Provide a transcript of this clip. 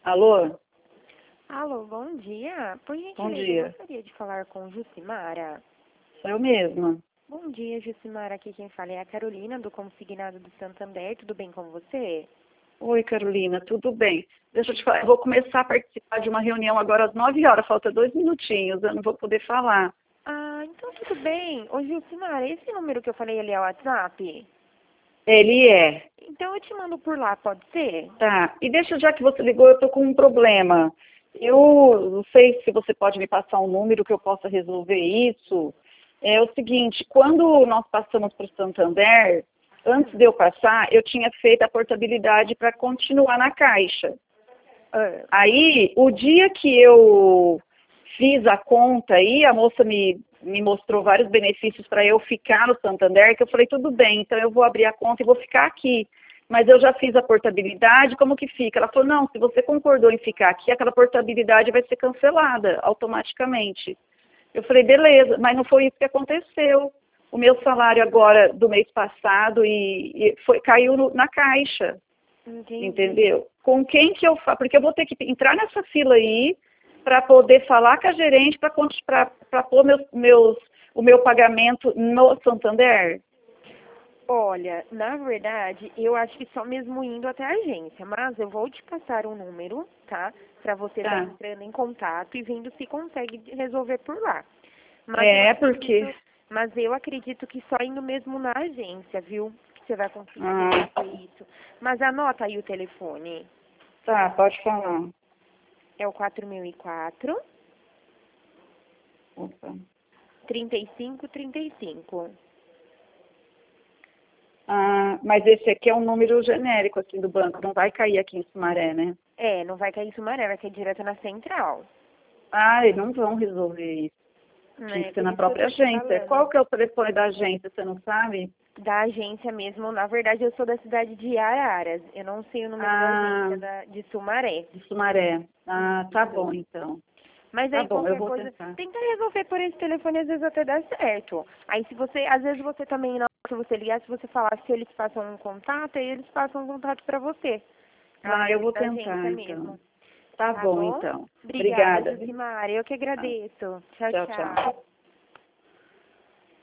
Alô? Alô, bom dia. Por Bom gentileza, eu dia. gostaria de falar com Jucimara. Sou eu mesma. Bom dia, Jucimara. Aqui quem fala é a Carolina, do Consignado do Santander. Tudo bem com você? Oi, Carolina, tudo bem? Deixa eu te falar, eu vou começar a participar de uma reunião agora às 9 horas, falta 2 minutinhos, eu não vou poder falar. Ah, então tudo bem. Ô, Jucimara, esse número que eu falei ali é o WhatsApp? Ele é. Então eu te mando por lá, pode ser? Tá, e deixa, já que você ligou, eu tô com um problema. Eu não sei se você pode me passar um número que eu possa resolver isso. É o seguinte, quando nós passamos para o Santander, antes de eu passar, eu tinha feito a portabilidade para continuar na Caixa. Ah, Aí, o dia que eu fiz a conta aí, a moça me mostrou vários benefícios para eu ficar no Santander, que eu falei, tudo bem, então eu vou abrir a conta e vou ficar aqui. Mas eu já fiz a portabilidade, como que fica? Ela falou, não, se você concordou em ficar aqui, aquela portabilidade vai ser cancelada automaticamente. Eu falei, beleza, mas não foi isso que aconteceu. O meu salário agora do mês passado caiu na Caixa. entendi. Entendeu? Com quem que eu falo? Porque eu vou ter que entrar nessa fila aí para poder falar com a gerente para pôr o meu pagamento no Santander. Olha, na verdade, eu acho que só mesmo indo até a agência, mas eu vou te passar um número, tá? Pra você estar Tá. entrando em contato e vendo se consegue resolver por lá. Porque. Mas eu acredito que só indo mesmo na agência, viu? Que você vai conseguir Ah, resolver isso. Mas anota aí o telefone. tá, pode falar. É o 4004 Opa. 3535. Ah, mas esse aqui é um número genérico aqui do banco, não vai cair aqui em Sumaré, né? É, não vai cair em Sumaré, vai cair direto na central. Ah, eles não vão resolver isso. Tinha É, que ser por na isso que eu própria tô te agência. falando. Qual que é o telefone da agência, você não sabe? Da agência mesmo, na verdade eu sou da cidade de Araras. Eu não sei o número da Ah, agência de Sumaré. de Sumaré. Ah, tá bom, Isso. então. Mas Tá aí bom, eu qualquer vou coisa, tentar. tenta resolver por esse telefone, às vezes até dá certo. Aí se você, às vezes você também, na hora que você ligar, se você falar se eles passam um contato, aí eles passam um contato pra você. Lá Ah, eu vou da tentar, agência então. mesmo. Tá Tá bom, bom? então. Obrigada, Obrigada, viu? Jucimara. Eu que Tá. agradeço. Tchau, Tchau, tchau. tchau.